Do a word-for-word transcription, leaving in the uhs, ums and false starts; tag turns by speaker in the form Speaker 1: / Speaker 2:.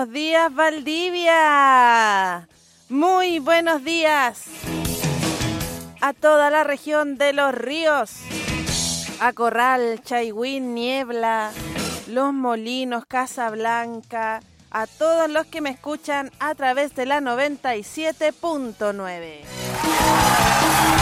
Speaker 1: buenos días, Valdivia. Muy buenos días a toda la región de Los Ríos, a Corral, Chaihuín, Niebla, Los Molinos, Casablanca, a todos los que me escuchan a través de la noventa y siete punto nueve.